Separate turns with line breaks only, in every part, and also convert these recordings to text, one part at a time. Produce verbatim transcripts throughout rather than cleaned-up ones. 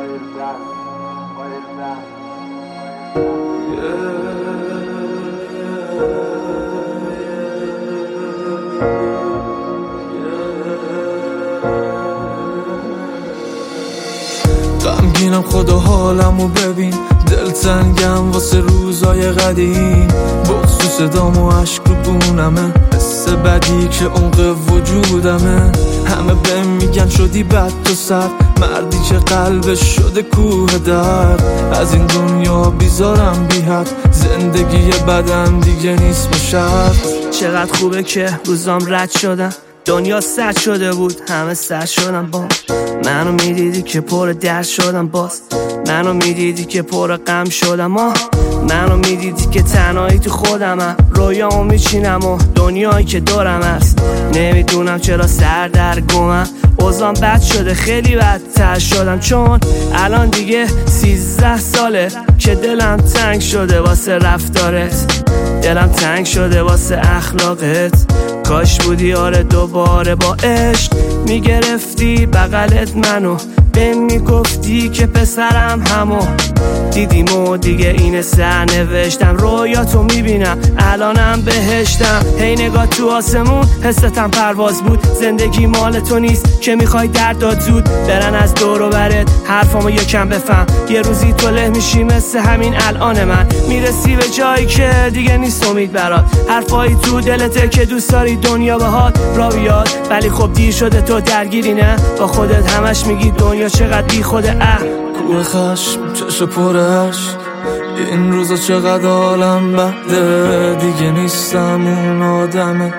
غمگینم خدا حالمو ببین، دلتنگم واسه روزای قدیم، بغض صدام و عشق رو بونمه، حس بدی که عمق وجودمه. همه بهم میگن شدی بد تو سر، مردی که قلبش شده کوه درد. از این دنیا بیزارم بی حد، زندگی بدم دیگه نیست با شرط.
چقدر خوبه که روزام رد شدن، دنیا سرد شده بود همه سرد شدن با منو میدیدی که پر درد شدم، باز منو میدیدی که پر غم شدم، آه منو میدیدی که تنهایی تو خودمم، رویامو میچینم و دنیایی که دورم هست. نمیدونم چرا سر در گمم، اوضاعم بد شده خیلی بدتر شدم، چون الان دیگه سیزده ساله که دلم تنگ شده واسه رفتارت، دلم تنگ شده واسه اخلاقت. کاش بودی آره دوباره با عشق میگرفتی بغلت منو، به میگفتی که پسرم همو دیدیم و دیگه این سرنوشتم. رویاتو میبینم الانم بهشتم، هی نگاه تو آسمون حستم پرواز بود. زندگی مال تو نیست که میخوای درد داد زود برن از دور و برت، حرفامو یکم بفهم. یه روزی تو له میشی مثل همین الان من، میرسی به جایی که دیگه نیست امید برات. حرفایی تو دلته که دوست داری دنیا بهات را بیاد، ولی خب دیر شده تو درگیری نه با خودت، همش میگی دنیا چقدر بی خوده. اه
کوه خشم چشم پرش، این روزا چقدر حالم بده، دیگه نیستم اون آدمه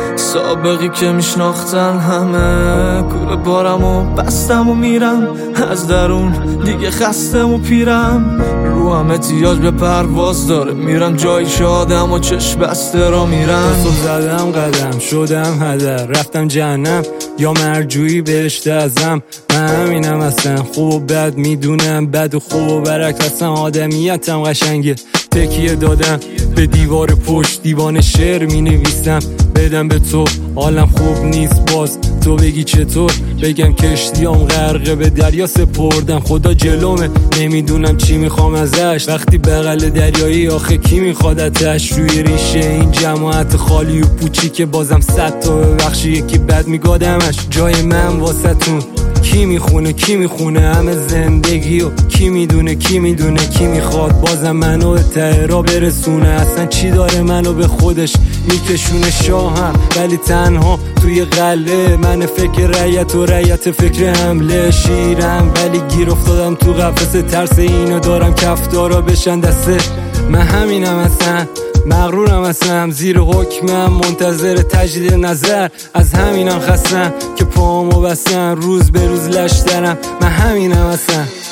سابقی که میشناختن همه. کوره بارم و بستم و میرم از درون، دیگه خستم و پیرم، رو هم احتیاج به پرواز داره، میرم جایی که آدم و چشم بسته را میرم.
صبح زدم قدم شدم هدر، رفتم جهنم یا مرجویی بهشت ازم. من همینم اصلا، خوب و بد میدونم، بد و خوب و برعکس اصلا آدمیتم قشنگه. تکیه دادم به دیوار پشت، دیوان شعر می نویسم بدم به تو، حالم خوب نیست باز تو بگی چطور، بگم کشتیام غرقه به دریا سپردم. خدا جلومه نمیدونم چی میخوام ازش، وقتی بغل دریایی آخه کی میخوادتش. روی ریشه این جماعت خالی و پوچی که بازم صد تا ببخشی یکی بد میگادمش. جای من واسه تون کی میخونه کی میخونه همه زندگی و کی میدونه کی میدونه کی میخواد بازم منو ته را برسونه. اصلا چی داره منو به خودش میکشونه، شاهم ولی تنها توی قله، من فکر رعیت و رعیت فکر حمله. شیرم ولی گیر افتادم تو قفسه، ترس اینو دارم کفتارا بشن دسته. من همینم اصلا، مغرورم اصلا، زیر حکمم منتظر تجدید نظر. از همینم خستم که پامو بستم، روز به روز لش درم. من همینم اصلا.